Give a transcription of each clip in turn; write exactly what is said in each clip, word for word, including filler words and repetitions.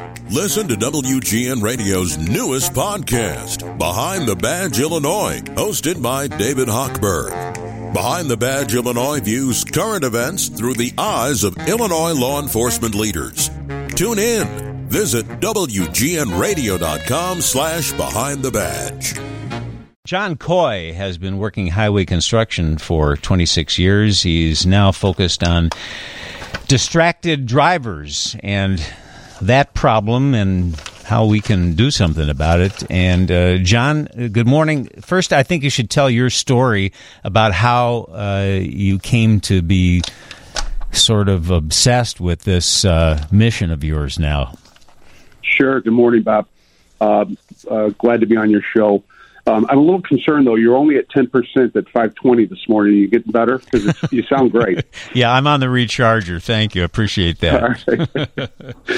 Listen to W G N Radio's newest podcast, Behind the Badge Illinois, hosted by David Hochberg. Behind the Badge Illinois views current events through the eyes of Illinois law enforcement leaders. Tune in. Visit W G N radio dot com slash behind the badge. John Coy has been working highway construction for twenty-six years. He's now focused on distracted drivers and that problem and how we can do something about it. And uh, John, good morning. First, I think you should tell your story about how uh, you came to be sort of obsessed with this uh, mission of yours now. Sure. Good morning, Bob. Uh, uh, glad to be on your show. Um, I'm a little concerned, though. You're only at ten percent at five twenty this morning. Are you getting better? Because you sound great. Yeah, I'm on the recharger. Thank you. I appreciate that.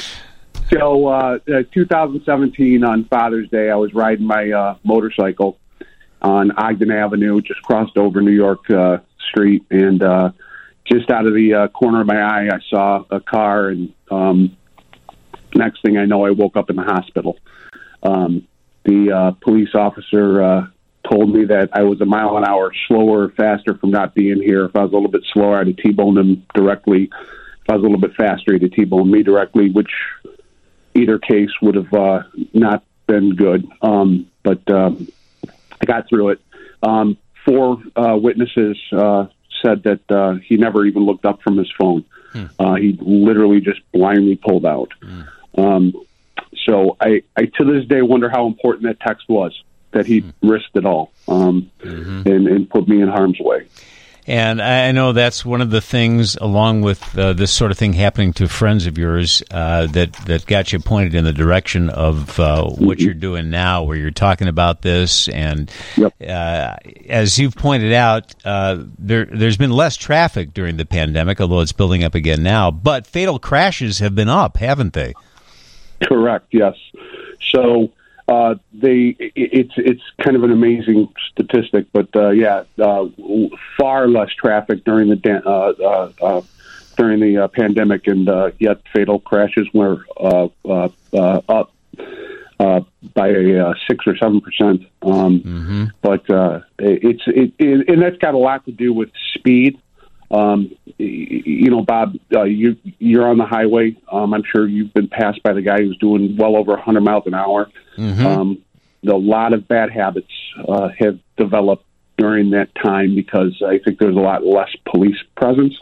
So, uh, uh, two thousand seventeen, on Father's Day, I was riding my uh, motorcycle on Ogden Avenue, just crossed over New York uh, Street, and uh, just out of the uh, corner of my eye, I saw a car, and um, next thing I know, I woke up in the hospital. Um, the uh, police officer uh, told me that I was a mile an hour slower or faster from not being here. If I was a little bit slower, I'd have T-boned him directly. If I was a little bit faster, he'd have T-boned me directly, which either case would have uh, not been good. Um, but um, I got through it. Um, four uh, witnesses uh, said that uh, he never even looked up from his phone. Hmm. Uh, he literally just blindly pulled out. Hmm. Um, so I, I, to this day, wonder how important that text was, that he hmm. risked it all um, mm-hmm. and, and put me in harm's way. And I know that's one of the things, along with uh, this sort of thing happening to friends of yours, uh, that, that got you pointed in the direction of uh, what you're doing now, where you're talking about this. And yep. uh, as you've pointed out, uh, there, there's been less traffic during the pandemic, although it's building up again now. But fatal crashes have been up, haven't they? Correct, yes. So Uh, they it's it's kind of an amazing statistic, but uh, yeah, uh, far less traffic during the uh, uh, uh, during the uh, pandemic, and uh, yet fatal crashes were uh, uh, uh, up uh, by a uh, six or seven percent. Um, mm-hmm. But uh, it's it, it, and that's got a lot to do with speed. Um, you know, Bob, uh, you, you're on the highway. Um, I'm sure you've been passed by the guy who's doing well over one hundred miles an hour. Mm-hmm. Um, a lot of bad habits uh, have developed during that time because I think there's a lot less police presence.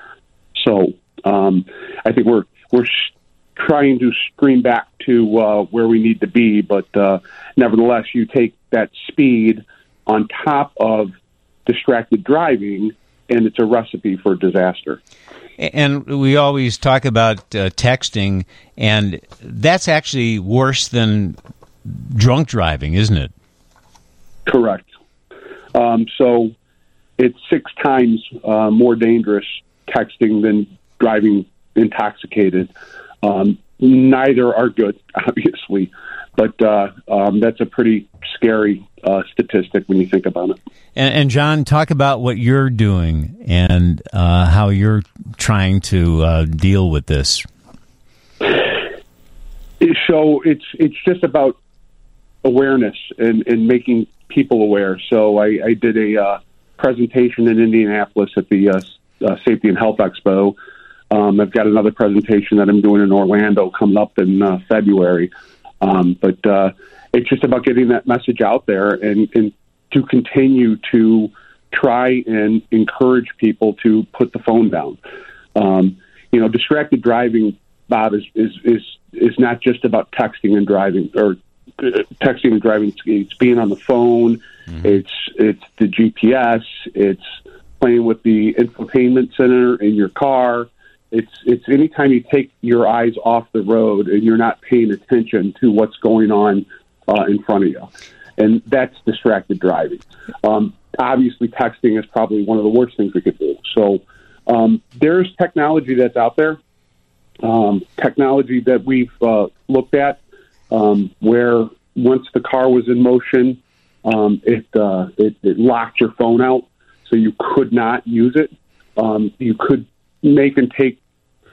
So um, I think we're we're trying to stream back to uh, where we need to be, but uh, nevertheless, you take that speed on top of distracted driving, and it's a recipe for disaster. And we always talk about uh, texting, and that's actually worse than drunk driving, isn't it? Correct. Um, so it's six times uh, more dangerous texting than driving intoxicated. Um, neither are good, obviously, but uh, um, that's a pretty scary uh, statistic when you think about it. And, and John, talk about what you're doing and uh, how you're trying to uh, deal with this. So it's it's just about awareness and, and making people aware. So I, I did a uh, presentation in Indianapolis at the uh, uh, Safety and Health Expo. Um, I've got another presentation that I'm doing in Orlando coming up in uh, February. Um, but uh, it's just about getting that message out there and, and to continue to try and encourage people to put the phone down. Um, you know, distracted driving, Bob, is, is, is, is not just about texting and driving or uh, texting and driving. It's, it's being on the phone. Mm-hmm. It's, it's the G P S. It's playing with the infotainment center in your car. It's it's anytime you take your eyes off the road and you're not paying attention to what's going on uh, in front of you. And that's distracted driving. Um, obviously, texting is probably one of the worst things we could do. So um, there's technology that's out there, um, technology that we've uh, looked at, um, where once the car was in motion, um, it, uh, it, it locked your phone out, so you could not use it. Um, you could make and take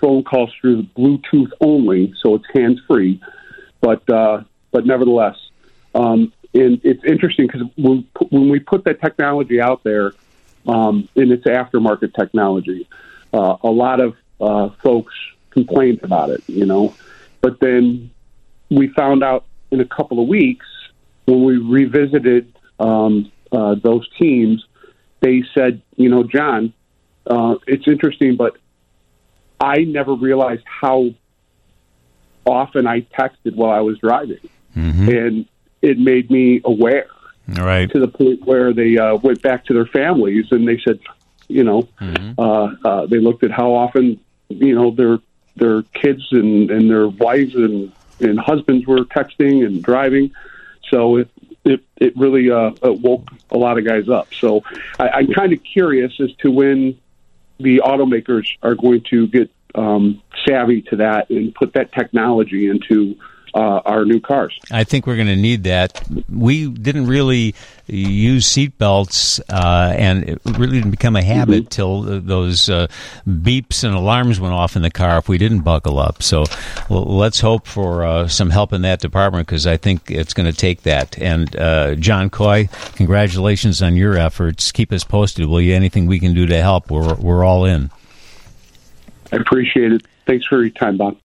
phone calls through Bluetooth only, so it's hands free. But uh, but nevertheless, um, and it's interesting because when when we put that technology out there, um, and it's aftermarket technology, uh, a lot of uh, folks complained about it, you know. But then we found out in a couple of weeks when we revisited um, uh, those teams, they said, you know, John, uh, it's interesting, but I never realized how often I texted while I was driving. Mm-hmm. And it made me aware. Right. To the point where they uh, went back to their families and they said, you know, mm-hmm. uh, uh, they looked at how often, you know, their their kids and, and their wives and, and husbands were texting and driving. So it it, it really uh, it woke a lot of guys up. So I, I'm kind of curious as to when the automakers are going to get um, savvy to that and put that technology into uh, our new cars. I think we're going to need that. We didn't really use seat belts, uh, and it really didn't become a habit mm-hmm. till those uh, beeps and alarms went off in the car if we didn't buckle up. So well, let's hope for uh, some help in that department, because I think it's going to take that. And uh, John Coy, congratulations on your efforts. Keep us posted, will you? Anything we can do to help, we're we're all in. I appreciate it. Thanks for your time, Bob.